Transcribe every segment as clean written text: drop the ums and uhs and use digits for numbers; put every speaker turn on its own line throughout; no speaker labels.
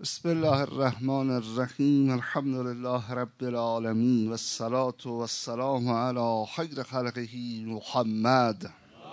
بسم الله الرحمن الرحیم. الحمد لله رب العالمین و الصلاة و السلام علی خیر خلقه محمد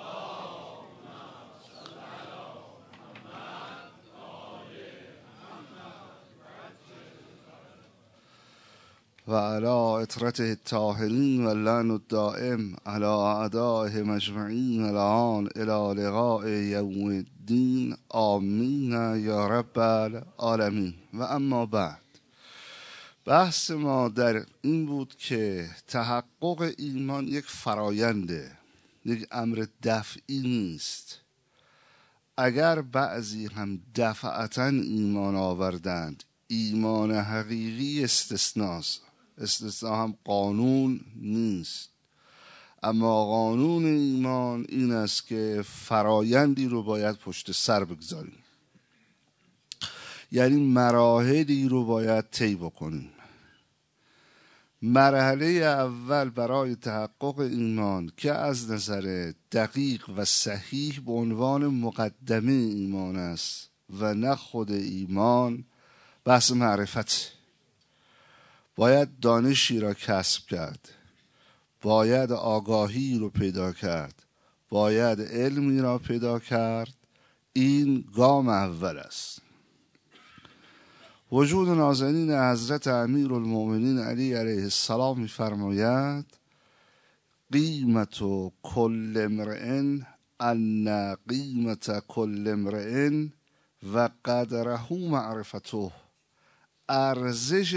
و علی اطرته الطاهرین و اللعن الدائم علی اعدائه مجمعین الان الی لقاء یوم الدین آمین یا رب العالمین. و اما بعد، بحث ما در این بود که تحقق ایمان یک فراینده، یک امر دفعی نیست. اگر بعضی هم دفعتا ایمان آوردند، ایمان حقیقی استثناست. استثناء هم قانون نیست، اما قانون ایمان این است که فرایندی رو باید پشت سر بگذاریم، یعنی مراحلی رو باید طی بکنیم. مرحله اول برای تحقق ایمان که از نظر دقیق و صحیح به عنوان مقدمه ایمان است و نه خود ایمان، بحث معرفت. باید دانشی را کسب کرد، باید آگاهی رو پیدا کرد، باید علمی را پیدا کرد. این گام اول است. وجود نازنین حضرت امیرالمؤمنین علی علیه السلام می‌فرماید: قیمت کل امرئ ان قیمت کل امرئ و قدره معرفته. ارزش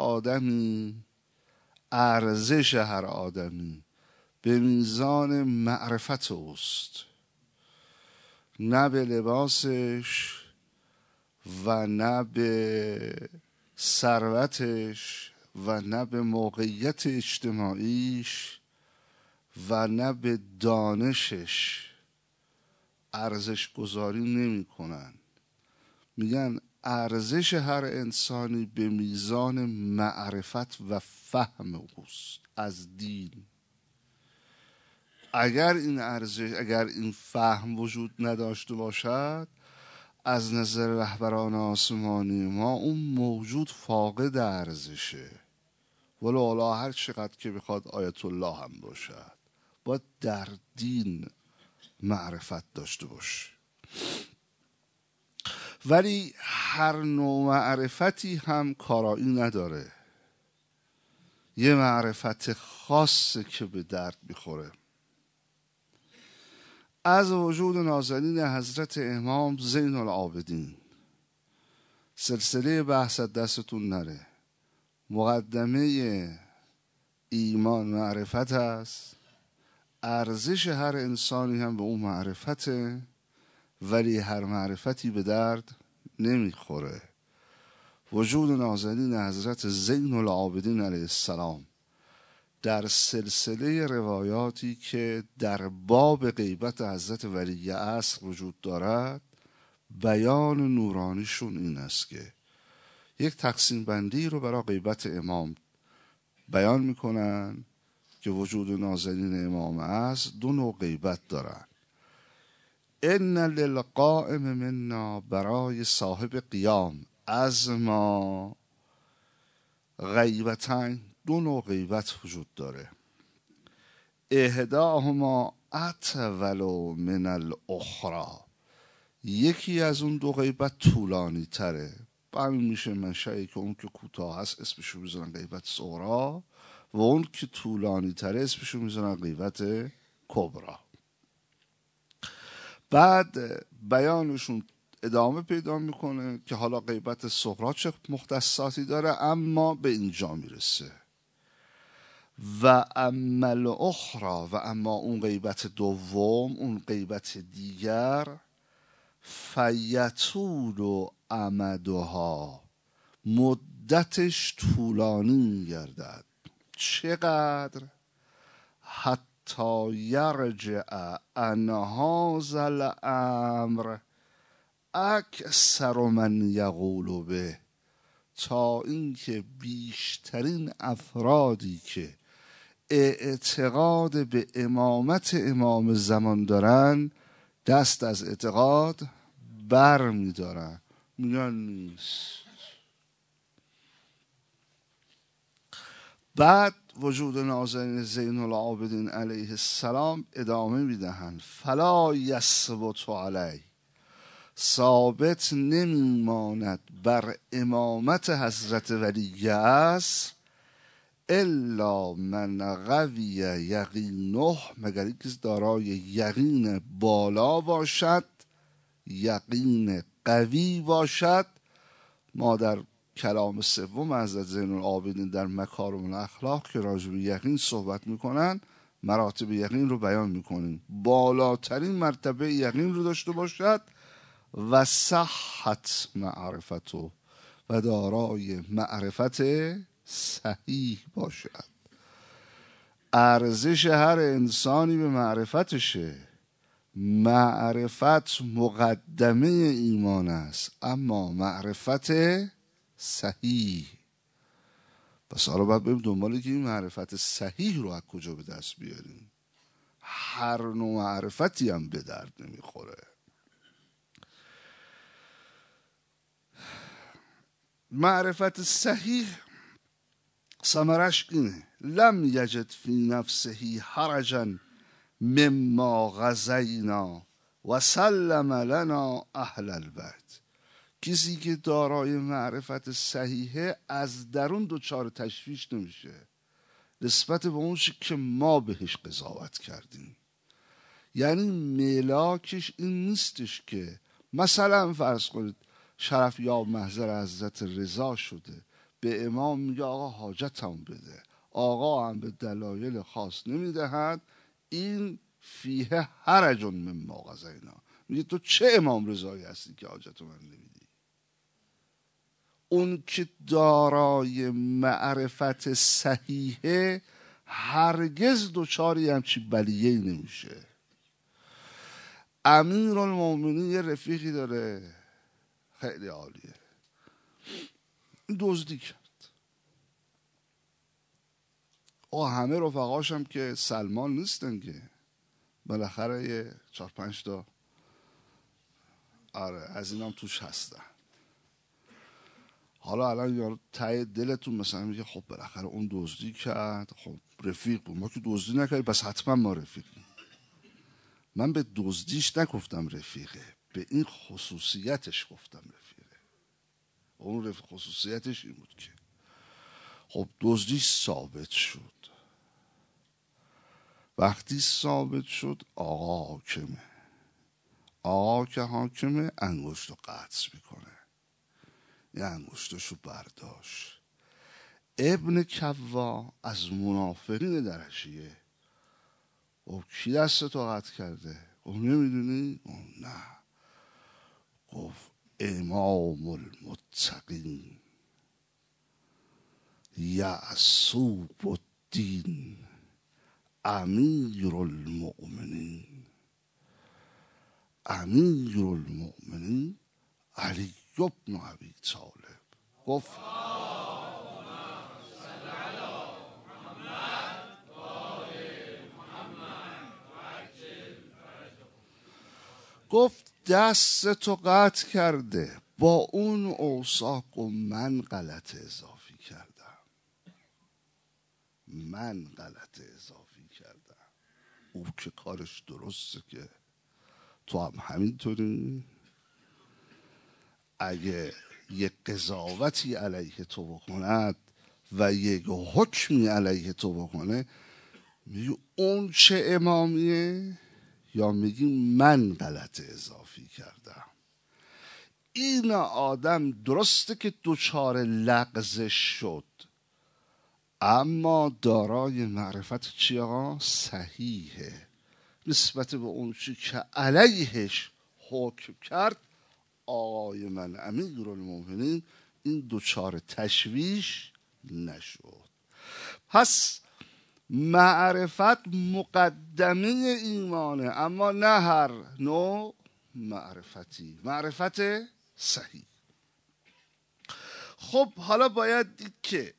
هر آدمی به میزان معرفت اوست، نه به لباسش و نه به ثروتش و نه به موقعیت اجتماعیش و نه به دانشش ارزش گذاری نمی کنن. میگن ارزش هر انسانی به میزان معرفت و فهم اوست از دین. اگر این فهم وجود نداشته باشد، از نظر رهبران آسمانی ما اون موجود فاقد ارزشه، ولو هر چقدر که بخواد آیت الله هم باشد. باید در دین معرفت داشته باشه. ولی هر نوع معرفتی هم کارایی نداره. یه معرفت خاصه که به درد میخوره. از وجود نازنین حضرت امام زین العابدین، سلسله بحث دستتون نره. مقدمه ایمان معرفت است. ارزش هر انسانی هم به اون معرفته، ولی هر معرفتی به درد نمیخوره. وجود نازنین حضرت زین العابدین علیه السلام در سلسله روایاتی که در باب غیبت حضرت ولی عصر وجود دارد، بیان نورانیشون این است که یک تقسیم بندی رو برای غیبت امام بیان میکنن که وجود نازنین امام عصر دو نوع غیبت دارن. ان للقائم منا، برای صاحب قیام از ما، غیبتین، دو نوع غیبت وجود داره. احداهما اطول من الاخری، یکی از اون دو غیبت طولانی تره. همین میشه منشأی که اون که کوتاه هست اسمشو میذارن غیبت صغری و اون که طولانی تره اسمشو میذارن غیبت کبری. بعد بیانشون ادامه پیدا میکنه که حالا غیبت صغری چه مختصاتی داره، اما به اینجا میرسه: و اما الاخری، و اما اون غیبت دوم، اون غیبت دیگر، فیطول امدها، مدتش طولانی میگردد. چقدر؟ حتی یرجع عن هذا الامر اکثر من یقول به، تا اینکه بیشترین افرادی که اعتقاد به امامت امام زمان دارن دست از اعتقاد بر میدارن، میگن نیست. بعد وجود نازنین زین العابدین علیه السلام ادامه میدهند فلا یثبت علیه، ثابت نمیماند بر امامت حضرت ولی است الا من قوی یقینه، مگر اینکه دارای یقین بالا باشد، یقین قوی باشد. ما در کلام سوم حضرت زین العابدین در مکارم الاخلاق که راجع به یقین صحبت میکنن مراتب یقین رو بیان میکنیم. بالاترین مرتبه یقین رو داشته باشد و صحت معرفتو، و دارای معرفت صحیح باشد. ارزش هر انسانی به معرفتشه. معرفت مقدمه ایمان است، اما معرفت صحیح. پس حالا باید بریم دنباله که این معرفت صحیح رو از کجا به دست بیاریم. هر نوع معرفتی هم به درد نمیخوره. معرفت صحیح ثمرش اینه لم یجد فی نفسه حرجا مما غزینا و سلم لنا اهل البیت. کسی که دارای معرفت صحیحه از درون دچار تشویش نمیشه نسبت به اون چیزی که ما بهش قضاوت کردیم. یعنی ملاکش این نیستش که مثلا فرض کنید شرف یا محضر حضرت رضا شده، به امام میگه آقا حاجتم بده، آقا هم به دلایل خاص نمیدهد، این فیه حرج مما قضینا. میگه تو چه امام رضایی هستی که حاجت من نمیدی؟ اون که دارای معرفت صحیحه هرگز دوچاری همچی بلیه‌ای نمیشه. امیرالمومنین یه رفیقی داره خیلی عالیه، این دزدی کرد. همه رفقاش هم که سلمان نیستن که، بالاخره یه 4-5 تا آره از اینام توش هستن. حالا الان یارو ته دلتون مثلا میگه خب بالاخره اون دزدی کرد، خب رفیق بود، ما که دزدی نکردیم پس حتما ما رفیقیم. من به دزدیش نگفتم رفیقه، به این خصوصیتش گفتم رفیقه. اون خصوصیتش این بود که خب دزدیش ثابت شد. وقتی ثابت شد آقا حاکمه، آقا که حاکمه انگشت رو قطع میکنه. یه انگشتشو برداشت. ابن کوا از منافقین درشیه. او کی دستتو قطع کرده؟ او نمیدونی؟ او نه. گفت امام المتقین یعصوب الدین امیر المؤمنین. امیر المؤمنین علی بن ابی طالب. گفت گفت دستتو قطع کرده، با اون اوصاف و من غلط اضافی کردم. من غلط اضافی کردم. او که کارش درسته که تو هم همینطوری. اگه یک قضاوتی علیه تو بکند و یک حکمی علیه تو بکنه، میگی اون چه امامیه یا میگی من غلط اضافی کردم؟ این آدم درسته که دچار لغزش شد، اما دارای معرفت چی آقا؟ صحیحه. نسبت به اون چی که علیهش حکم کرد آقای من امیر المؤمنین این دچار تشویش نشد. پس معرفت مقدمه ایمانه، اما نه هر نوع معرفتی، معرفت صحیح. خب حالا باید دید که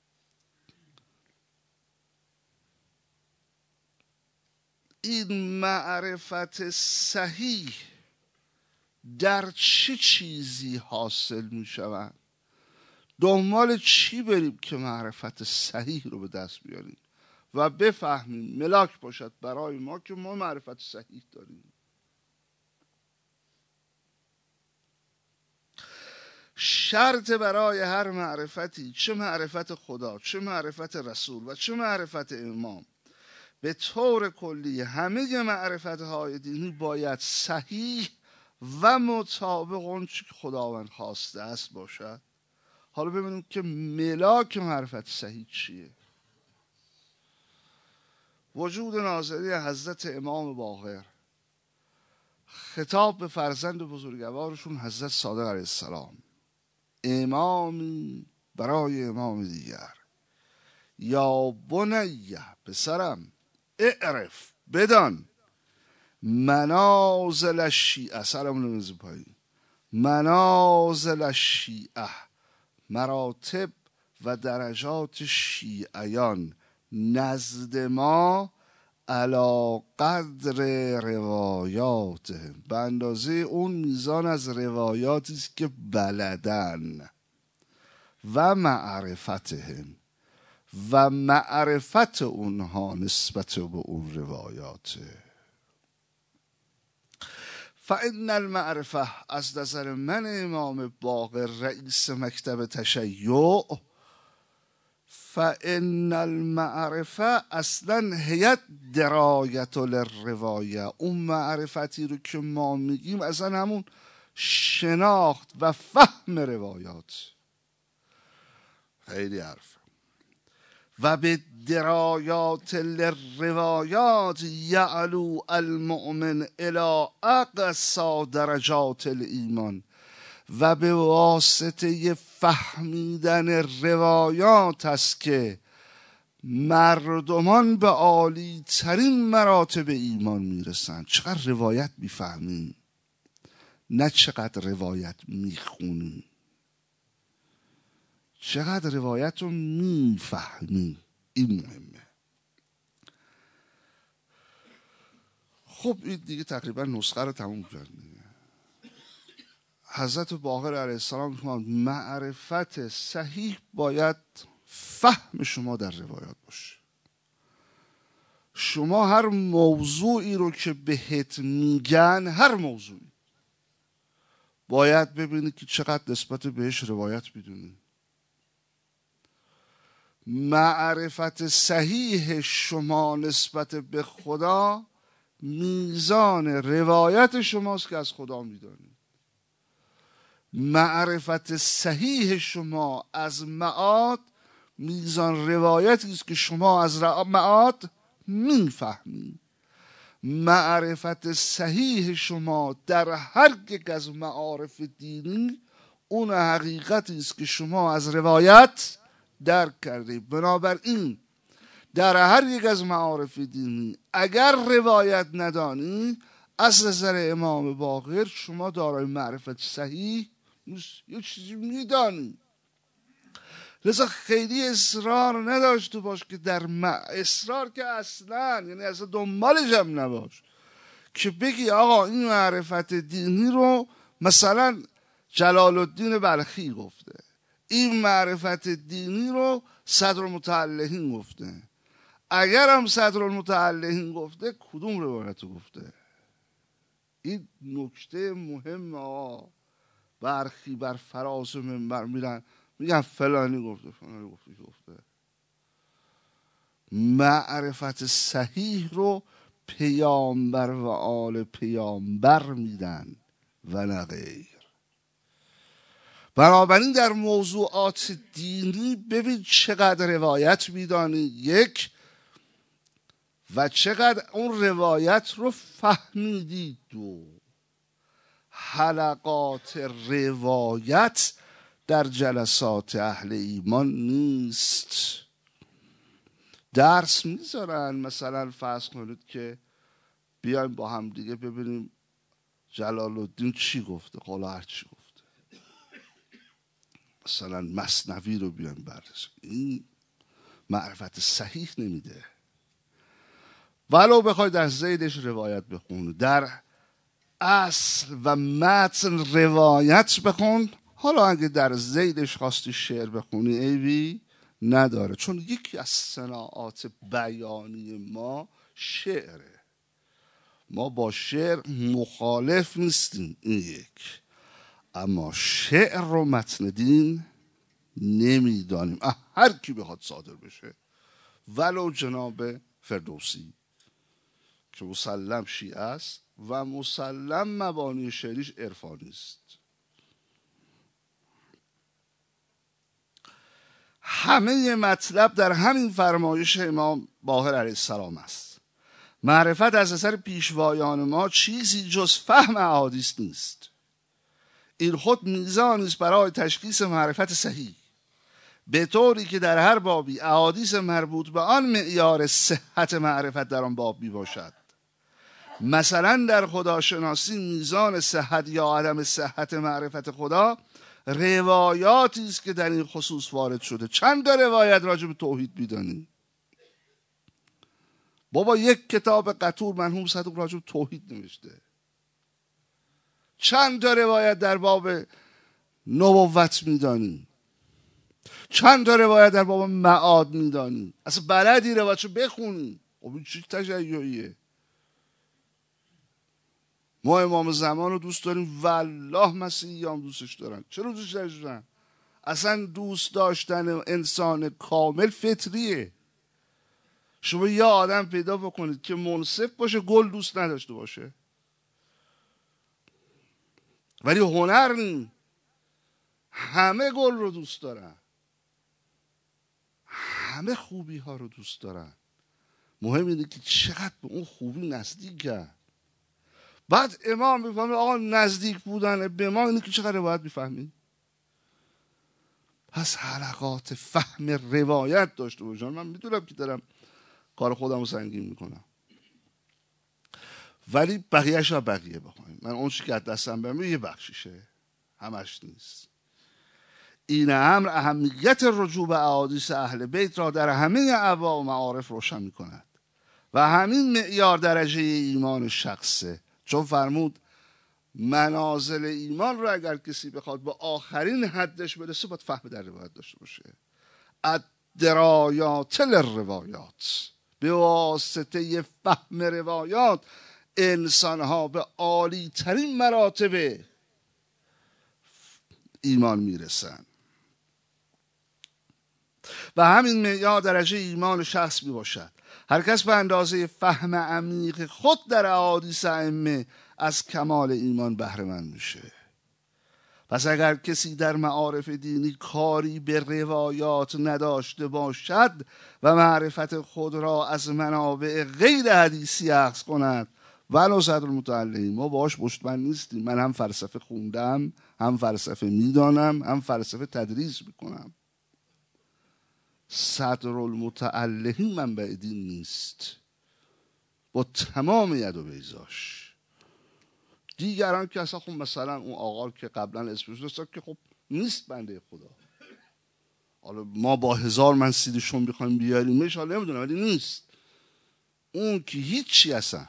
این معرفت صحیح در چه چیزی حاصل می شود؟ دنبال چی بریم که معرفت صحیح رو به دست بیاریم و بفهمیم ملاک باشد برای ما که ما معرفت صحیح داریم. شرط برای هر معرفتی، چه معرفت خدا، چه معرفت رسول و چه معرفت امام، به طور کلی همه معرفت های دینی باید صحیح و مطابق اون چی که خداوند خواسته است باشد. حالا ببینیم که ملاک معرفت صحیح چیه. وجود ناظری حضرت امام باقر، خطاب به فرزند بزرگوارشون حضرت صادق علیه السلام، امامی برای امام دیگر: یا بنیه، پسرم، اعرف، بدان، منازل الشیعه، سلام نمیزی پایین، منازل الشیعه، مراتب و درجات شیعیان نزد ما علی قدر روایاتهم، به اندازه اون میزان از روایاتی است که بلدن، و معرفتهم، و معرفت اونها نسبت به اون روایات. فان المعرفه، از نظر من امام باقر رئیس مکتب تشیع، فان المعرفه اصلا هیت درایت للروایه، اون معرفتی رو که ما میگیم اصلا همون شناخت و فهم روایات. خیلی حرف. و به درایات للروایات یعلو المؤمن الی اقصی درجات الایمان، و به واسطه فهمیدن روایات است که مردمان به عالی ترین مراتب ایمان میرسن. چقدر روایت میفهمی، نه چقدر روایت میخونی، چقدر روایت رو میفهمی، این مهمه. خب این دیگه تقریبا نسخه رو تموم کردیم. حضرت باقر علیه السلام فرمود معرفت صحیح باید فهم شما در روایات باشه. شما هر موضوعی رو که بهت میگن، هر موضوعی، باید ببینی که چقدر نسبت بهش روایت میدونی. معرفت صحیح شما نسبت به خدا میزان روایت شماست که از خدا میدانی. معرفت صحیح شما از معاد میزان روایتی است که شما از معاد میفهمی. معرفت صحیح شما در هر یک از معارف دینی اون حقیقتی است که شما از روایت درک کردید. بنابراین در هر یک از معارف دینی اگر روایت ندانی، از نظر امام باقر شما دارای معرفت صحیح یه چیزی میدانی. لذا خیلی اصرار نداشته باش که در اصرار که اصلا، یعنی اصلا دنبالش هم نباش که بگی آقا این معرفت دینی رو مثلا جلال الدین بلخی گفته، این معرفت دینی رو صدرالمتعلقین گفته. اگر هم صدرالمتعلقین گفته، کدوم روایت رو گفته؟ این نکته مهمه. برخی بر فراز منبر میرن میگن فلانی گفته، فلانی گفته. معرفت صحیح رو پیامبر و آل پیامبر میدن و نه غیر. بنابراین در موضوعات دینی ببین چقدر روایت میدانی، یک، و چقدر اون روایت رو فهمیدی، دو. حلقات روایت در جلسات اهل ایمان نیست. درس میذارن، مثلا فرض کنید که بیایم با هم دیگه ببینیم جلال الدین چی گفته، قال چی گفته، مثلا مثنوی رو بیایم بررسی. این معرفت صحیح نمیده. ولو بخوای در زیدش روایت بخون، در اصل و متن روایت بخون، حالا اگه در ذیلش خواستی شعر بخونی عیبی نداره، چون یکی از صناعات بیانی ما شعره. ما با شعر مخالف نیستیم، این یک، اما شعر رو متن دین نمیدانیم. هر کی بخواد صادر بشه، ولو جناب فردوسی که مسلم شیعه است و مسلم مبانی شعریش عرفانی است. همه مطلب در همین فرمایش امام باقر علیه السلام است. معرفت از اثر پیشوایان ما چیزی جز فهم احادیث نیست. این خود میزانی است برای تشخیص معرفت صحیح، به طوری که در هر بابی احادیث مربوط به آن معیار صحت معرفت در آن باب می باشد. مثلا در خداشناسی میزان صحت یا عدم صحت معرفت خدا روایاتی است که در این خصوص وارد شده. چند تا روایت راجع به توحید میدانی؟ بابا یک کتاب قطور مرحوم صدوق راجع به توحید نوشته. چند تا روایت در باب نبوت میدانی؟ چند تا روایت در باب معاد میدانی؟ اصلا بلدی روایتشو بخونی؟ خب این چی تشیعیه؟ ما امام زمان رو دوست داریم، والله مسیحی هم دوستش دارن. چرا دوستش دارن؟ اصلا دوست داشتن انسان کامل فطریه. شما یه آدم پیدا بکنید که منصف باشه، گل دوست نداشته باشه، ولی هنر نی، همه گل رو دوست دارن، همه خوبی ها رو دوست دارن. مهم اینه که چقدر به اون خوبی نزدیکه. بعد امام میفهمه آقا نزدیک بودن به ما اینه که چقدر روایت میفهمیم. پس حلقات فهم روایت داشته باشن. من میدونم که دارم کار خودم رو سنگین میکنم، ولی بقیهش رو بقیه بخوایم. من اون چی که دستم برمه یه بخشیشه، همش نیست. این امر اهمیت رجوع به احادیث اهل بیت را در همه انواع و معارف روشن میکند و همین معیار درجه ایمان شخصه. چون فرمود منازل ایمان رو اگر کسی بخواد به آخرین حدش برسه باید فهم در روایت داشته باشه. الدرایات للروایات، به واسطه فهم روایات انسانها به عالی ترین مراتب ایمان میرسن و همین معیار درجه ایمان شخص می باشد. هر کس به اندازه فهم عمیق خود در احادیث ائمه از کمال ایمان بهره مند میشه. پس اگر کسی در معارف دینی کاری به روایات نداشته باشد و معرفت خود را از منابع غیر حدیثی اخذ کند، ولو صدرالمتعلمین، ما باهاش مطمئن نیستیم. من هم فلسفه خوندم، هم فلسفه میدانم، هم فلسفه تدریس میکنم. صدرالمتعلمین منبع دین نیست با تمام ید و بیضاش. دیگران که اصلا خب مثلا اون آقا که قبلا اسمش داشت که خب نیست بنده خدا، حالا ما با 1000 من سیدشون بخوایم بیاریمش حالا نمیدونم، ولی نیست. اون که هیچی اصلا.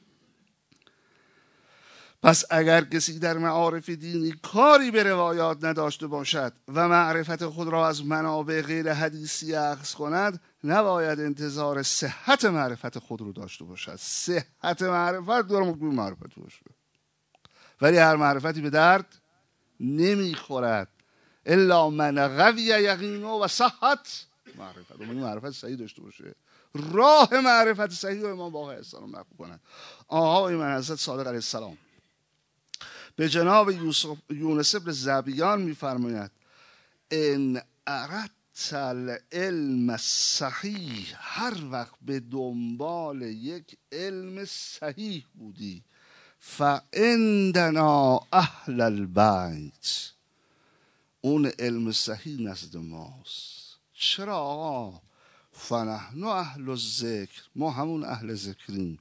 پس اگر کسی در معارف دینی کاری به روایات نداشته باشد و معرفت خود را از منابع غیر حدیثی اخذ کند، نباید انتظار صحت معرفت خود رو داشته باشد. صحت معرفت داره مکمل معرفت باشه، ولی هر معرفتی به درد نمیخورد الا من قوی یقینه و صحت معرفت. اون معرفت صحیح داشته باشه. راه معرفت صحیح رو امام باقر علیه السلام نقل کنند. آقای من حضرت صادق علیه السلام به جناب یونس ابن زبیان میفرماید ان اردت العلم الصحیح، هر وقت به دنبال یک علم صحیح بودی، فعندنا اهل البیت، اون علم صحیح نزد ماست. چرا آقا؟ فنحن اهل الذکر، ما همون اهل ذکریم.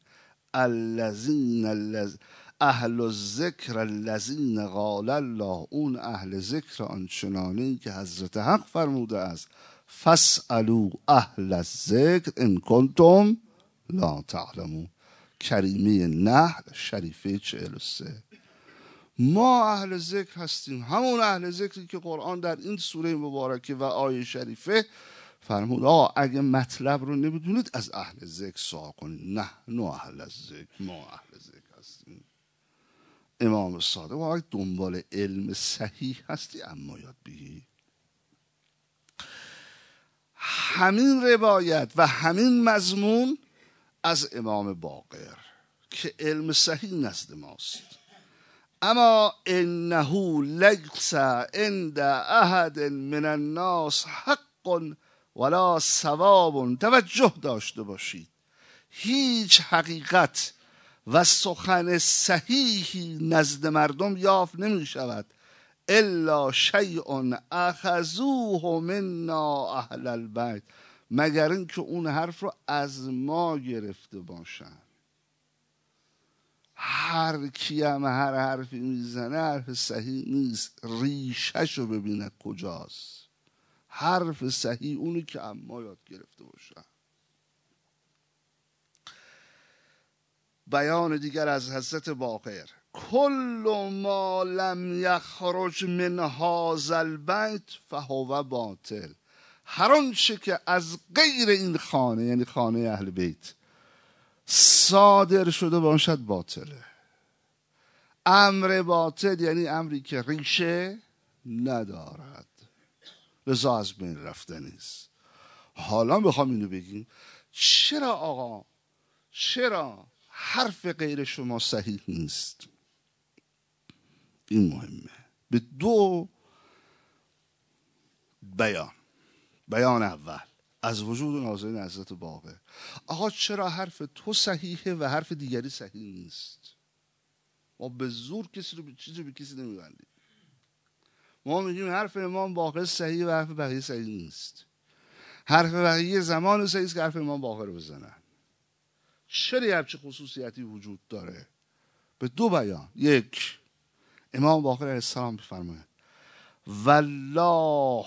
اهل الذکر الذین قال الله، اون اهل ذکر آنچنانی که حضرت حق فرموده است فاسالوا اهل الذکر ان کنتم لا تعلمون. کریمه نحل شریفه 43. ما اهل ذکر هستیم، همون اهل ذکری که قرآن در این سوره مبارکه و آیه شریفه فرمود اگه مطلب رو نمیدونید از اهل ذکر سوال کنید. نه اهل ذکر، ما اهل ذکر هستیم. امام صادق اگه دنبال علم صحیح هستی اما یاد بگی. همین روایت و همین مضمون از امام باقر که علم صحیح نزد ماست. اما انه لیس عند احد من الناس حق ولا ثواب. توجه داشته باشید، هیچ حقیقت و سخن صحیحی نزد مردم یافت نمی شود الا شیء اخذوه منا اهل البیت، مگر اینکه اون حرف رو از ما گرفته باشن. هر کیم هر حرفی میزنه حرف صحیح نیست، ریشش رو ببینه کجاست. حرف صحیح اونی که اما یاد گرفته باشن. بیان دیگر از حضرت باقر: کل ما لم یخرج من هذا البیت فهو باطل. هر آنچه که از غیر این خانه، یعنی خانه اهل بیت، صادر شده باشد باطله. امر باطل یعنی امری که ریشه ندارد، لذا از بین رفتنی است. حالا میخوام اینو بگیم چرا حرف غیر شما صحیح نیست؟ این مهمه. به دو بیان اول از وجود نازلین حضرت باقر: چرا حرف تو صحیحه و حرف دیگری صحیح نیست؟ ما به زور چیزی به کسی نمیبندیم. ما میگیم حرف امام باقر صحیح و حرف بقیه صحیح نیست. حرف بقیه زمان صحیح است که حرف امام باقر رو بزنن. چرا همچه خصوصیتی وجود داره؟ به دو بیان. یک، امام باقر علیه السلام بفرماید: والله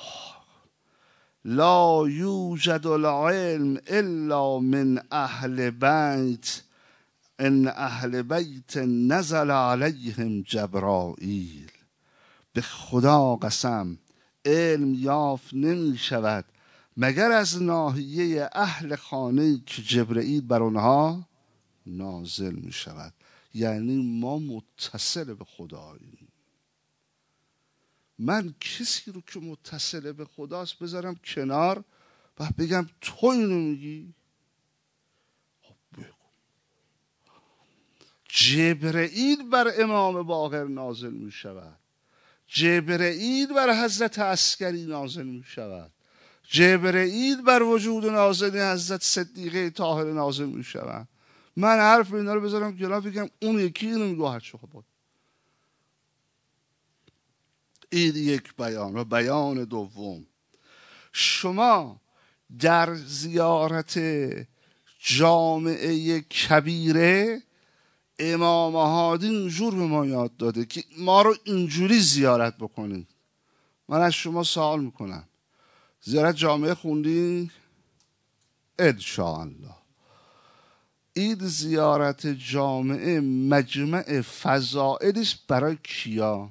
لا یوجد العلم الا من اهل بیت ان اهل بیت نزل علیهم جبرائیل. به خدا قسم علم یافت نمی شود مگر از ناحیه اهل خانه که جبرئیل بر اونها نازل می شود. یعنی ما متصل به خداییم. من کسی رو که متصل به خداست بذارم کنار و بگم تو اینو میگی؟ بگو. جبرئیل بر امام باقر نازل می شود، جبرئیل بر حضرت عسکری نازل می شود، جبرئیل بر وجود نازل حضرت صدیقه طاهره نازل می شود. من حرف اینا رو بذارم کنار بگم اون یکی اینو میگه هر چه خود. این یک بیان. و بیان دوم: شما در زیارت جامعه کبیره امام هادی اینجور به ما یاد داده که ما رو اینجوری زیارت بکنید. من از شما سوال میکنم، زیارت جامعه خوندی؟ انشاءالله. این زیارت جامعه مجمع فضائلی است برای کیا؟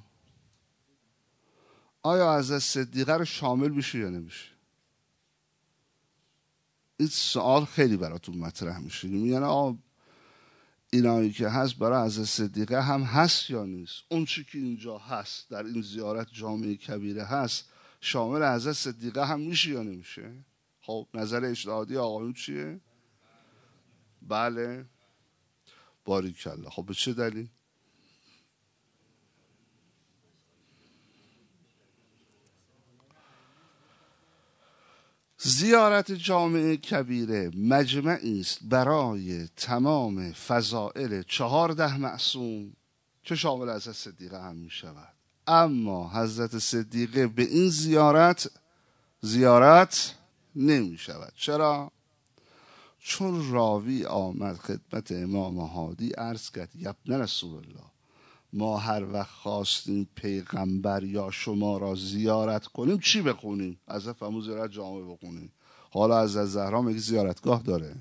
آیا حضرت صدیقه رو شامل میشه یا نمیشه؟ این سوال خیلی براتون مطرح میشه. یعنی اینایی که هست برای حضرت صدیقه هم هست یا نیست؟ اون چی که اینجا هست در این زیارت جامعه کبیره هست شامل حضرت صدیقه هم میشه یا نمیشه؟ خب نظر اجتهادی آقایون چیه؟ بله، باریکالله. خب به چه دلیل؟ زیارت جامعه کبیره مجمعی است برای تمام فضائل 14 معصوم که شامل حضرت صدیقه هم می شود. اما حضرت صدیقه به این زیارت نمی شود. چرا؟ چون راوی آمد خدمت امام هادی عرض کرد: یبن رسول الله، ما هر وقت خواستیم پیغمبر یا شما را زیارت کنیم چی بخونیم؟ از فرمود زیارت جامعه بخونیم. حالا از زهرا میگه زیارتگاه داره،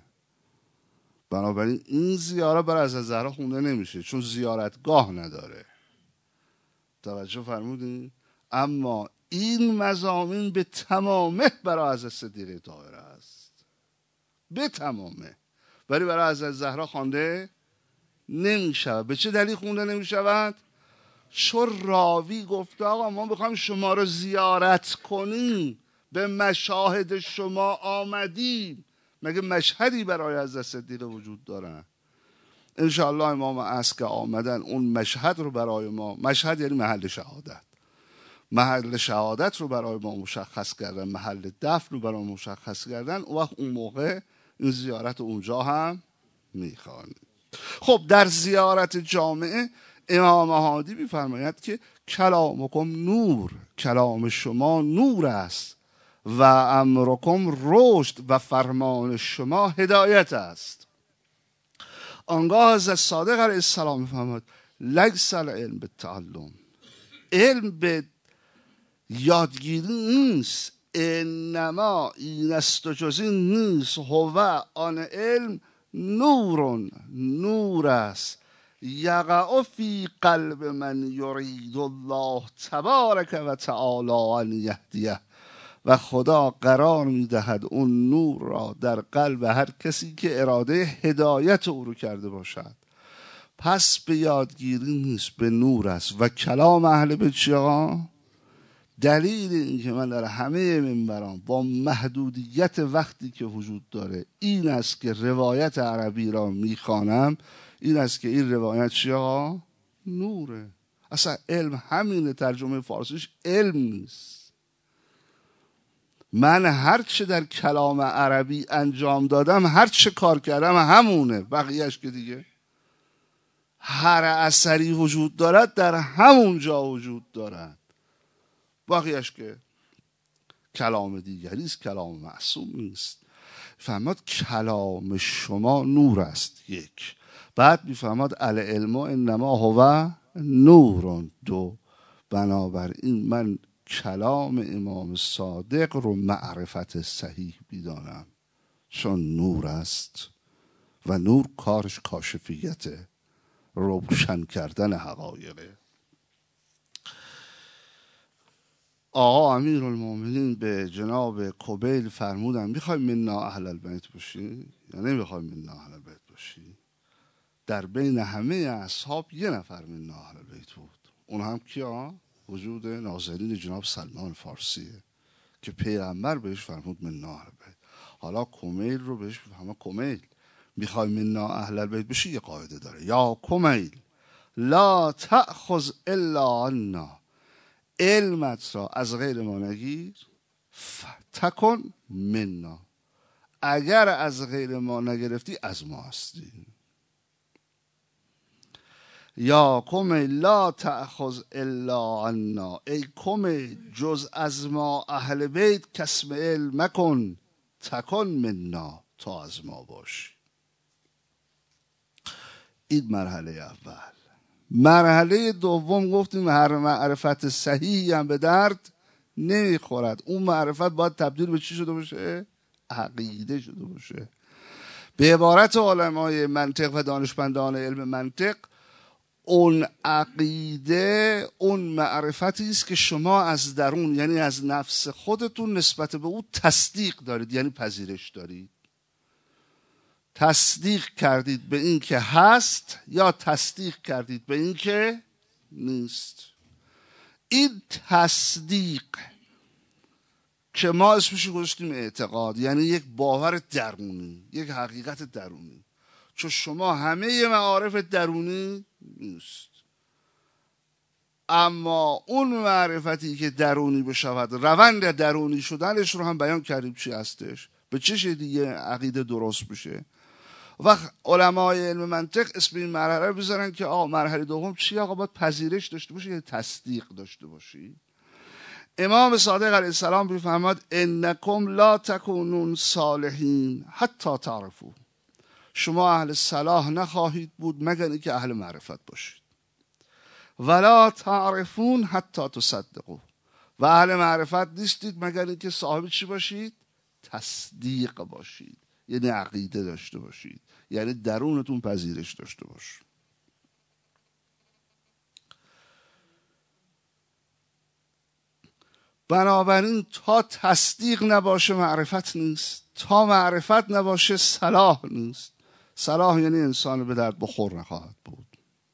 بنابراین این زیارت برای از زهرا خونده نمیشه چون زیارتگاه نداره. توجه فرمودین؟ اما این مضامین به تمامه برای حضرت صدیقه طاهره است، به تمامه، ولی برای حضرت زهرا خوانده نمی شود. به چه دلیل خونده نمی شود؟ چون راوی گفته آقا ما بخوایم شما رو زیارت کنیم، به مشاهد شما آمدیم، مگه مشهدی برای حضرت صدیقه وجود دارن؟ انشاءالله امام عصر که آمدن اون مشهد رو برای ما، مشهد یعنی محل شهادت، محل شهادت رو برای ما مشخص کردن، محل دفن رو برای ما مشخص کردن. اون موقع این زیارت اونجا هم میخوانیم. خب در زیارت جامعه امام هادی میفرماید که کلامکم نور، کلام شما نور است، و امرکم رشد، و فرمان شما هدایت است. آنگاه حضرت صادق علیه السلام میفرماید لیس العلم بالتعلم، علم به یادگیری نیست، انما این است و جز این نیست، هو آن علم نورون، نور است، یقع فی قلب من یرید الله تبارک و تعالی ان یهدیه، و خدا قرار میدهد اون نور را در قلب هر کسی که اراده هدایت او رو کرده باشد. پس به یادگیری نیست، به نور است. و کلام اهل بیت چیه آقا؟ دلیل این که من در همه منبران با محدودیت وقتی که وجود داره این است که روایت عربی را میخوانم، این است که این روایت چیه آقا؟ نوره. اصلا علم همینه، ترجمه فارسیش علم نیست. من هرچه در کلام عربی انجام دادم، هرچه کار کردم همونه، بقیهش که دیگه هر اثری وجود دارد در همون جا وجود دارد، بقیهش که کلام دیگری است، کلام معصوم نیست. فهمد کلام شما نور است، یک. بعد میفهمد العلم انما هو نور، دو. بنابراین من کلام امام صادق رو معرفت صحیح میدانم، چون نور است و نور کارش کاشفیته، روشن کردن حقایقه. آقا امیرالمومنین به جناب قبیل فرمودن میخوای منا اهل البیت باشی یا نمیخوای منا اهل البیت باشی؟ در بین همه اصحاب یه نفر منا اهل البیت بود، اون هم کیا؟ وجود ناظرین جناب سلمان فارسیه که پیغمبر بهش فرمود منا اهل البیت. حالا کمیل رو بهش فرمود کمیل میخوای منا اهل البیت بشی، یه قاعده داره، یا کمیل لا تأخذ الا عنا، علمت را از غیر ما نگیر، تکن منا، اگر از غیر ما نگرفتی از ما هستی. یا کمیل لا تأخذ الا عنا، ای کمیل جز از ما اهل بیت کسب علم مکن، تکن منا، تا از ما باش. این مرحله اول. مرحله دوم گفتیم هر معرفت صحیحی هم به درد نمیخورد. اون معرفت باید تبدیل به چی شده باشه؟ عقیده شده باشه. به عبارت علمای منطق و دانشمندان علم منطق، اون عقیده اون معرفتی است که شما از درون، یعنی از نفس خودتون، نسبت به او تصدیق دارید، یعنی پذیرش دارید. تصدیق کردید به این که هست یا تصدیق کردید به این که نیست. این تصدیق که ما اسمش گذاشتیم اعتقاد، یعنی یک باور درونی، یک حقیقت درونی، چون شما همه معارف درونی نیست. اما اون معرفتی که درونی بشود، روند درونی شدنش رو هم بیان کردیم چی هستش، به چه شکلی عقیده درست بشه. و علمای علم منطق اسم این مرحله رو بذارن که مرحله دوم چی؟ آقا باید پذیرش داشته باشی، تصدیق داشته باشی. امام صادق علیه السلام میفرماد انکم لا تکونون صالحین حتی تعرفوا، شما اهل صلاح نخواهید بود مگر اینکه اهل معرفت باشید. ولا تعرفون حتی تصدقوا، و اهل معرفت نیستید مگر اینکه صاحب چی باشید؟ تصدیق باشید، یعنی عقیده داشته باشید، یعنی درونتون پذیرش داشته باش. بنابراین تا تصدیق نباشه معرفت نیست، تا معرفت نباشه صلاح نیست. صلاح یعنی انسان به درد بخور نخواهد بود.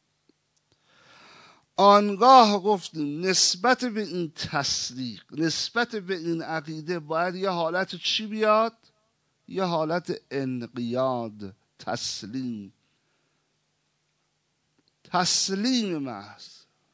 آنگاه گفتیم نسبت به این تصدیق، نسبت به این عقیده باید یه حالت چی بیاد؟ یه حالت انقیاد، تسلیم محض.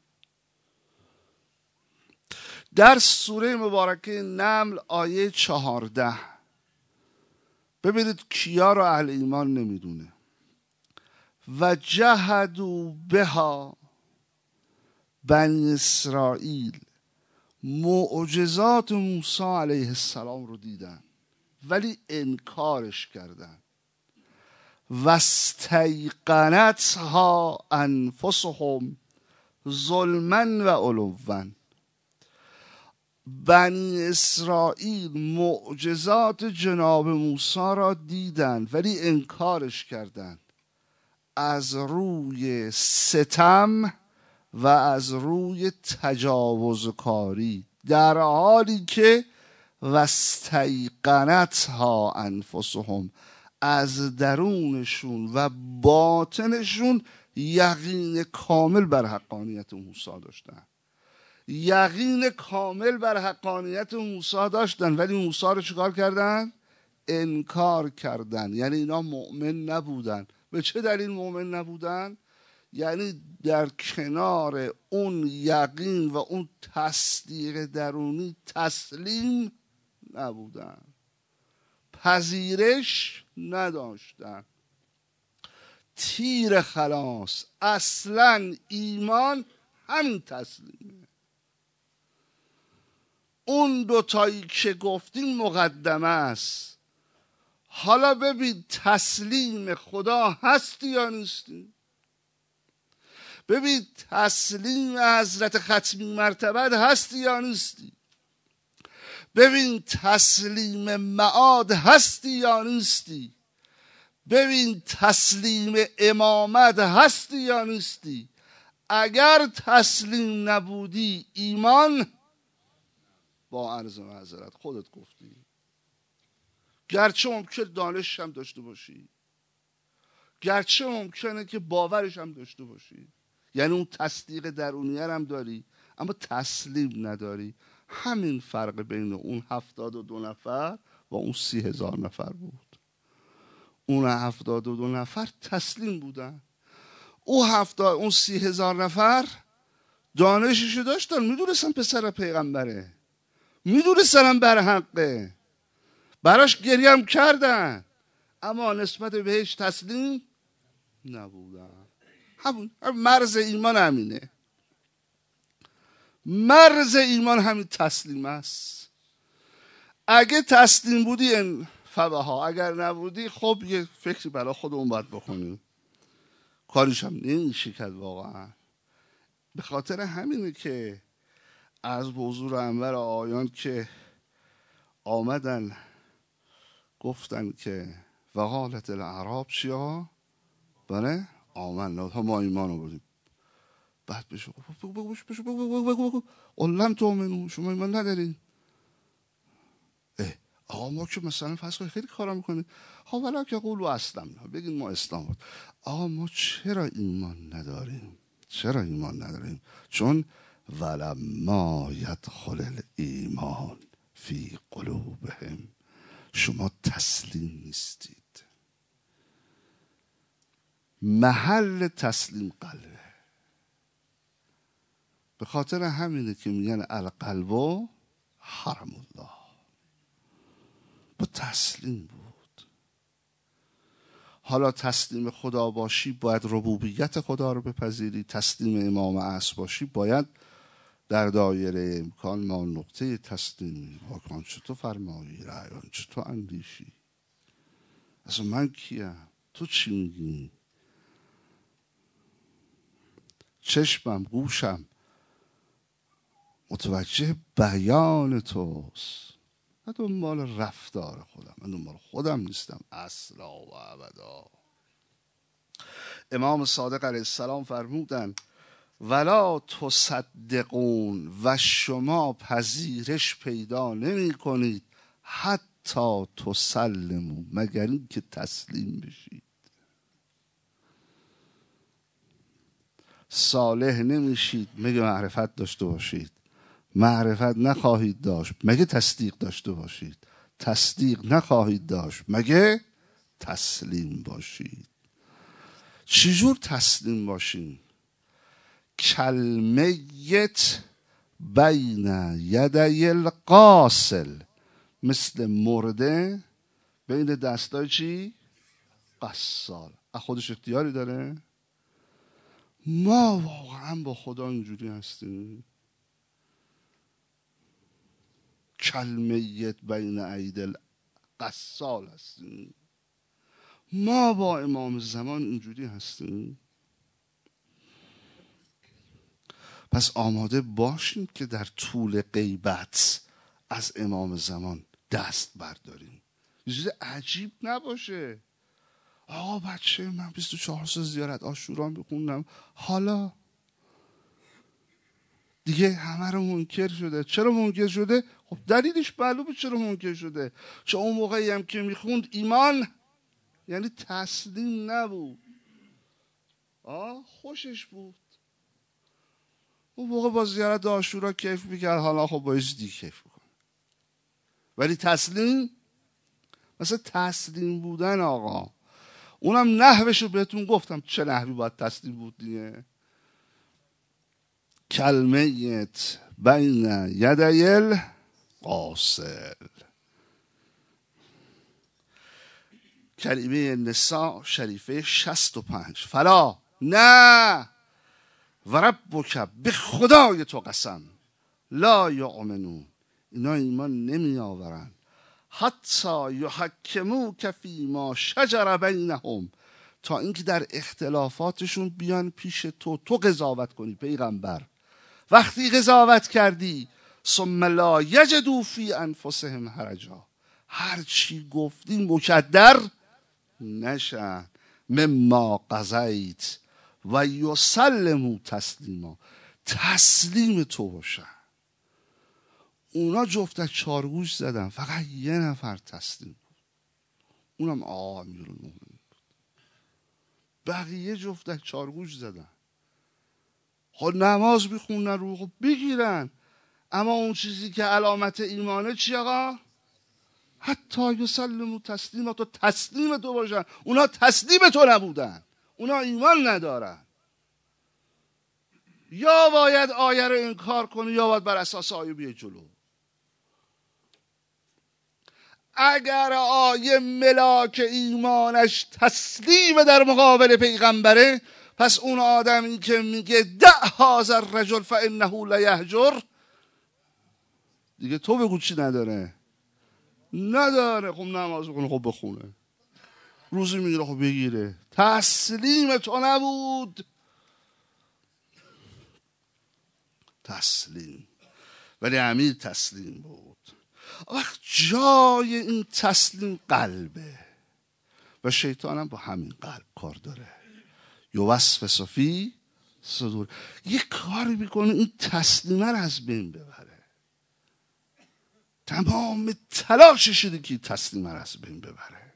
در سوره مبارکه نمل آیه 14 ببینید کیا رو اهل ایمان نمیدونه. و جهدوا بها، بنی اسرائیل معجزات موسی علیه السلام رو دیدن ولی انکارش کردن. و استیقنتها انفسهم ظلما و علوا. بنی اسرائیل معجزات جناب موسی را دیدن ولی انکارش کردند از روی ستم و از روی تجاوزکاری، در حالی که واستیقنتها انفسهم، از درونشون و باطنشون یقین کامل بر حقانیت موسی داشتن. یقین کامل بر حقانیت موسی داشتن ولی موسی رو چیکار کردن؟ انکار کردن. یعنی اینا مؤمن نبودن. به چه دلیل مؤمن نبودن؟ یعنی در کنار اون یقین و اون تصدیق درونی تسلیم نبودن، پذیرش نداشتن. تیر خلاص اصلا ایمان همین تسلیمه. اون دوتایی که گفتیم مقدمه است. حالا ببین تسلیم خدا هستی یا نیستی؟ ببین تسلیم حضرت ختمی مرتبت هستی یا نیستی؟ ببین تسلیم معاد هستی یا نیستی؟ ببین تسلیم امامت هستی یا نیستی؟ اگر تسلیم نبودی ایمان، با عرض معذرت خودت گفتی، گرچه ممکن دانش هم داشته باشی، گرچه ممکنه که باورش هم داشته باشی، یعنی اون تصدیق درونیه هم داری اما تسلیم نداری. همین فرق بین اون 72 نفر و اون 30,000 نفر بود. اون 72 نفر تسلیم بودن، اون 30,000 نفر دانششو داشتن، میدونستن پسر پیغمبره، میدونستن بر حقه، براش گریه هم کردن اما نسبت بهش تسلیم نبودن. همون مرز ایمان همینه. مرز ایمان همین تسلیم است. اگه تسلیم بودی این فبها، اگر نبودی خب یه فکری برای خودمون باید بکنیم، کاریش هم نمیشه کرد واقعا. به خاطر همینه که از حضور انور آیان که آمدن گفتن که وقالت الاعراب چیا؟ بله آمنا، ما ایمان رو بودیم. بعد بشو علم تؤمنون، شما ایمان ندارین؟ آقا ما که مثلا فرض کنید خیلی کارا میکنیم، ها ولا که قولوا اسلمنا، بگین ما اسلام بود. آقا ما چرا ایمان نداریم؟ چرا ایمان نداریم؟ چون ولما یدخل الایمان فی قلوبهم، شما تسلیم نیستید. محل تسلیم قلبه. به خاطر همینه که میگن القلب حرم الله. با تسلیم بود. حالا تسلیم خدا باشی باید ربوبیت خدا رو بپذیری، تسلیم امام عصر باشی باید در دایره امکان ما نقطه تسلیمی واکن چطور فرمایی رایان چطور اندیشی. اصلا من کیم؟ تو چی میگی؟ چشمم گوشم متوجه بیان توست، من دنبال رفتار خودم، من دنبال خودم نیستم اصلا و ابدا. امام صادق علیه السلام فرمودن ولا تصدقون و شما پذیرش پیدا نمی کنید حتی تسلمون مگر این که تسلیم بشید. صالح نمیشید مگه معرفت داشته باشید، معرفت نخواهید داشت مگه تصدیق داشته باشید، تصدیق نخواهید داشت مگه تسلیم باشید. چجور تسلیم باشیم؟ کلمیت بین یدی الغاسل، مثل مرده بین دستای چی؟ غسال. از خودش اختیاری داره؟ ما واقعا با خدا اینجوری هستیم؟ کلمیت بین ایدی الغسال هستیم؟ ما با امام زمان اینجوری هستیم؟ پس آماده باشیم که در طول غیبت از امام زمان دست برداریم. یه چیز عجیب نباشه. آقا بچه من 24 سال زیارت عاشورا بخوندم، حالا دیگه همه رو منکر شده. چرا منکر شده؟ خب دلیلش معلومه چرا منکر شده. چون اون موقعی هم که میخوند ایمان یعنی تسلیم نبود. خوشش بود اون موقع با زیارت عاشورا کیف میکرد، حالا خب باید دیگه کیف میکنه. ولی تسلیم، مثلا تسلیم بودن آقا، اونم نحوشو بهتون گفتم چه نحوی باید تسلیم بود دیگه. کلمیت بین یدی الغاسل. کلمه نساء شریفه 65. فلا، نه، و ربک، به خدای تو قسم، لا یؤمنون، اینا ایمان نمی آورن، حتی یحکموک فیما شجر بینهم، تا اینکه در اختلافاتشون بیان پیش تو قضاوت کنی پیغمبر. وقتی قضاوت کردی ثم لا یجدوا فی انفسهم حرجا، هر چی گفتیم مکدر نشن، مما قضیت و یسلموا تسلیما، تسلیم تو باشن. اونا جفتک چارگوش زدن، فقط یه نفر تسلیم بود، اونم آقا امیرالمومنین بود. بقیه جفتک چارگوش زدن. خب نماز بخونن رو بگیرن، اما اون چیزی که علامت ایمانه چی آقا؟ حتی یسلموا تسلیما، تو تسلیم تو باشن. اونا تسلیم تو نبودن، اونا ایمان ندارن. یا باید آیه رو انکار کنی یا باید بر اساس آیه بیای جلو. اگر آیه ملاک ایمانش تسلیم در مقابل پیغمبره، پس اون آدمی که میگه دع هذا الرجل فانه لیهجر، دیگه تو بگو چی نداره؟ نداره. خب نماز بخونه، خب بخونه، روزی میگیره، خب بگیره. تسلیم تو نبود. تسلیم، ولی امیر تسلیم بود. وقت جای این تسلیم قلبه و شیطان هم با همین قلب کار داره. یوسوس فی صدور، یه کاری میکنه این تسلیمه رو از بین ببره. تمام تلاشش شده که تسلیمه رو از بین ببره.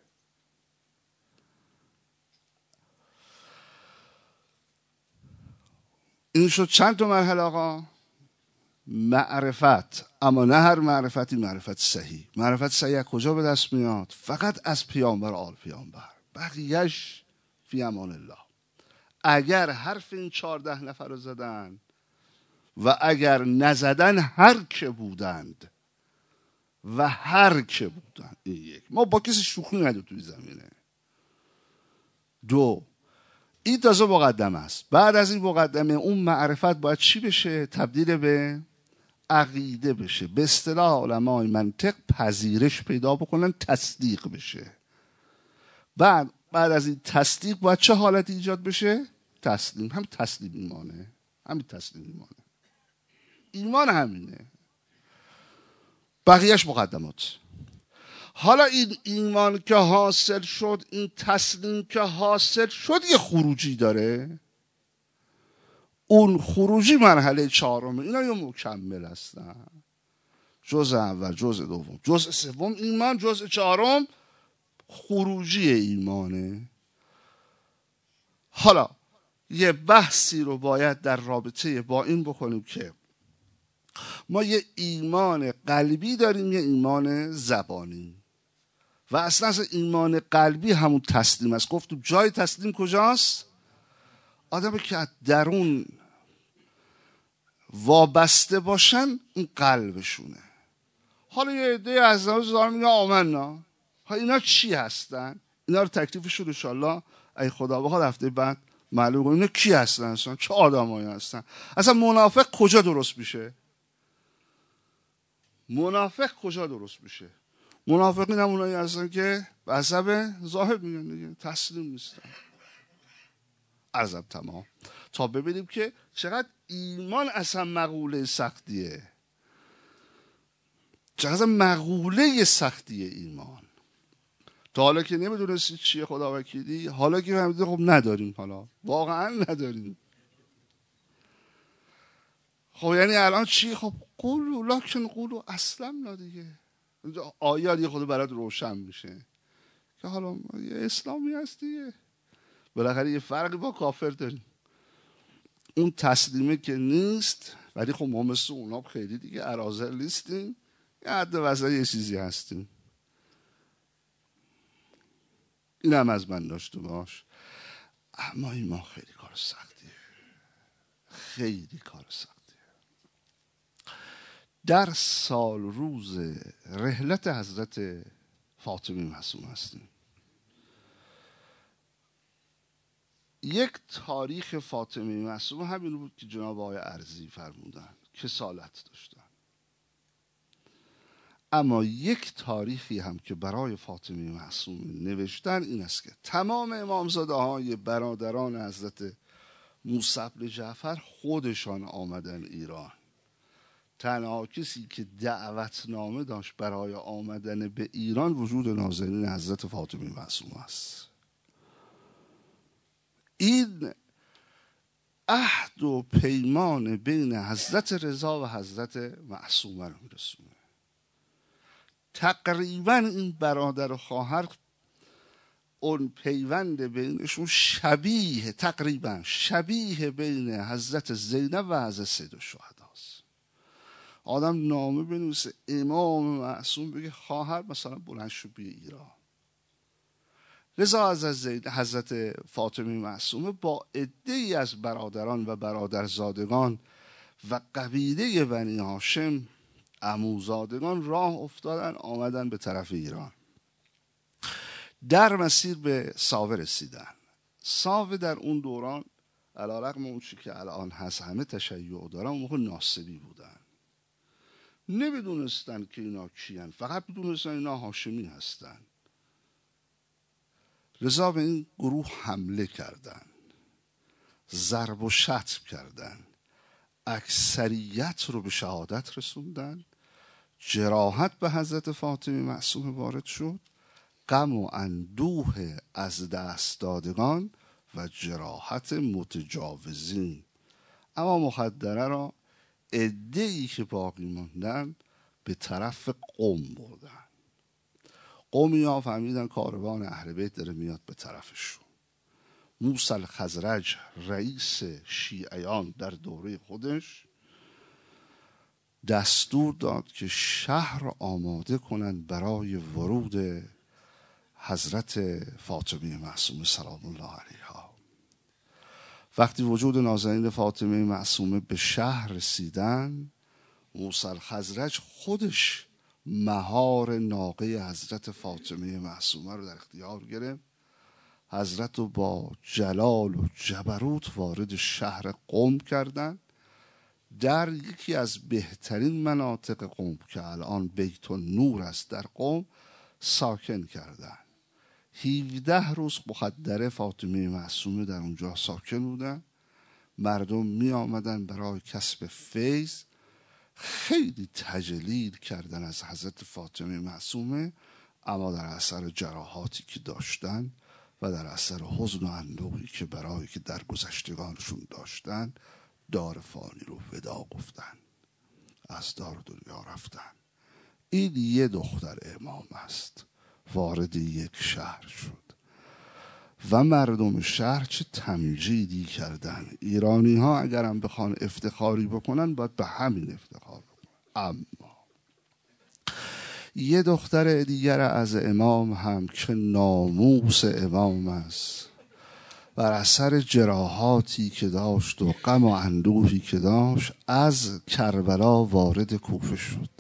این شد چند تا مرحله آقا؟ معرفت، اما نه هر معرفتی معرفت صحیح. معرفت صحیح از کجا به دست میاد؟ فقط از پیامبر آل پیامبر، بقیهش فی امان الله. اگر حرف این 14 نفر رو زدن و اگر نزدن هر که بودند و هر که بودند، این یک، ما با کسی شوخی نداریم توی زمینه. دو، این تازه مقدمه است. بعد از این مقدمه اون معرفت باید چی بشه؟ تبدیل به عقیده بشه. به اصطلاح علمای منطق پذیرش پیدا بکنن، تصدیق بشه. بعد از این تصدیق باید چه حالتی ایجاد بشه؟ تسلیم. هم تسلیم ایمانه، همین تسلیم ایمانه. ایمان همینه، بقیهش مقدمات. حالا این ایمان که حاصل شد، این تسلیم که حاصل شد، یه خروجی داره. اون خروجی مرحله چهارم. اینا یه مکمل هستن. جزء اول، جزء دوم، جزء سوم ایمان، جزء چهارم خروجی ایمانه. حالا یه بحثی رو باید در رابطه با این بکنیم که ما یه ایمان قلبی داریم، یه ایمان زبانی، و اصلا ایمان قلبی همون تسلیم است. گفتم جای تسلیم کجاست؟ آدمی که از درون وابسته باشن اون قلبشونه. حالا یه عده از نظر میگن آمنا. ها اینا چی هستن؟ اینا رو تکلیفشون انشالله ای خدا بخواد هفته بعد معلوم کنیم. اینا کی هستن اصلا؟ چه آدمایی هستن؟ اصلا منافق کجا درست میشه؟ منافق کجا درست میشه؟ منافقین هم اونایی هستن که به حسب ظاهر میگن دیگه، تسلیم نیستن. عرضم تمام تا ببینیم که چقدر ایمان اصلا مقوله سختیه، چقدر مقوله سختیه ایمان. تا حالا که نمیدونستید چیه خدا وکیلی، حالا که فهمیدید خب نداریم، حالا واقعا نداریم. خب یعنی الان چی؟ خب قولو لکن قولو اسلمنا دیگه. آیات یه خود برات روشن میشه که حالا یه اسلامی هست دیگه، بالاخره یه فرقی با کافر داریم. اون تسلیمه که نیست، ولی خب ما مثل اونا خیلی دیگه اراذل نیستیم، یه حد وضعی یه چیزی هستیم. این هم از من داشته باش. اما این ما خیلی کار سختیه، خیلی کار سختیه. در سال روز رحلت حضرت فاطمه معصوم هستیم. یک تاریخ فاطمه معصوم همین بود که جناب آقای ارضی فرمودن، کسالت داشتن. اما یک تاریخی هم که برای فاطمه معصوم نوشتن این است که تمام امامزاده های برادران حضرت موسی بن جعفر خودشان آمدن ایران. تنها کسی که دعوتنامه داشت برای آمدن به ایران وجود نازنین حضرت فاطمه معصوم است. این عهد و پیمان بین حضرت رضا و حضرت معصومه رو میرسونه. تقریبا این برادر و خواهر اون پیوند بینشون شبیه، تقریبا شبیه بین حضرت زینب و حضرت سید الشهدا است. آدم نامه بنویسه امام معصوم بگه خواهر مثلا بلند شو بیا ایران. لذا حضرت فاطمه معصومه با عده‌ای از برادران و برادرزادگان و قبیله بنی هاشم عموزادگان راه افتادن، آمدن به طرف ایران. در مسیر به ساوه رسیدن. ساوه در اون دوران علیرغم اون چی که الان هست همه تشیع دارن، اون موقع ناصبی بودن. نمیدونستن که اینا کیان، فقط میدونستن اینا هاشمی هستن. لذا به این گروه حمله کردن، ضرب و شتم کردن، اکثریت رو به شهادت رسوندن. جراحت به حضرت فاطمه معصومه وارد شد، غم و اندوه از دست دادگان و جراحت متجاوزین. اما مخدره را عده‌ای که باقی ماندن به طرف قم بردن. قومی ها فهمیدن کاروان اهل بیت داره میاد به طرفشون. موسی الخزرج رئیس شیعیان در دوره خودش دستور داد که شهر را آماده کنن برای ورود حضرت فاطمه معصومه سلام الله علیها. وقتی وجود نازنین فاطمه معصومه به شهر رسیدن، موسی الخزرج خودش مهار ناقه حضرت فاطمه معصومه رو در اختیار گرفت. حضرت رو با جلال و جبروت وارد شهر قم کردند. در یکی از بهترین مناطق قم که الان بیت النور است در قم ساکن کردند. 17 روز مخدره فاطمه معصومه در اونجا ساکن بودن. مردم می آمدن برای کسب فیض. خیلی تجلیل کردن از حضرت فاطمه معصومه، اما در اثر جراحاتی که داشتن و در اثر حزن و اندوهی که برای که در گذشتگانشون داشتن دار فانی رو ودا گفتن، از دار دنیا رفتن. این یه دختر امام است، وارد یک شهر شد و مردم شهر چه تمجیدی کردن. ایرانی ها اگرم بخوان افتخاری بکنن باید به همین افتخار بکنن. اما یه دختر دیگر از امام هم که ناموس امام است، بر اثر جراحاتی که داشت و غم و اندوهی که داشت، از کربلا وارد کوفه شد.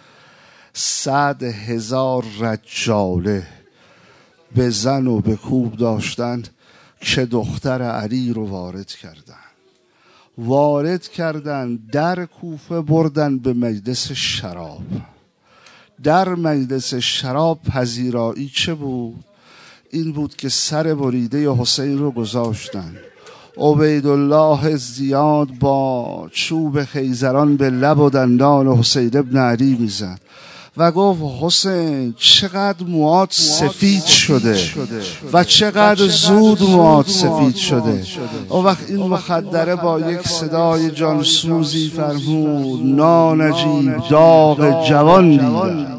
100,000 رجاله به زن و به کوب داشتند که دختر علی رو وارد کردن در کوفه، بردن به مجلس شراب. در مجلس شراب پذیرایی چه بود؟ این بود که سر بریده حسین رو گذاشتن. عبیدالله زیاد با چوب خیزران به لب و دندان حسین ابن علی میزد و گفت حسین چقدر موات سفید شده و چقدر زود موات سفید شده. و وقت این مخدره با یک صدای جانسوزی فرمود نانجیب داغ جوان دیدم.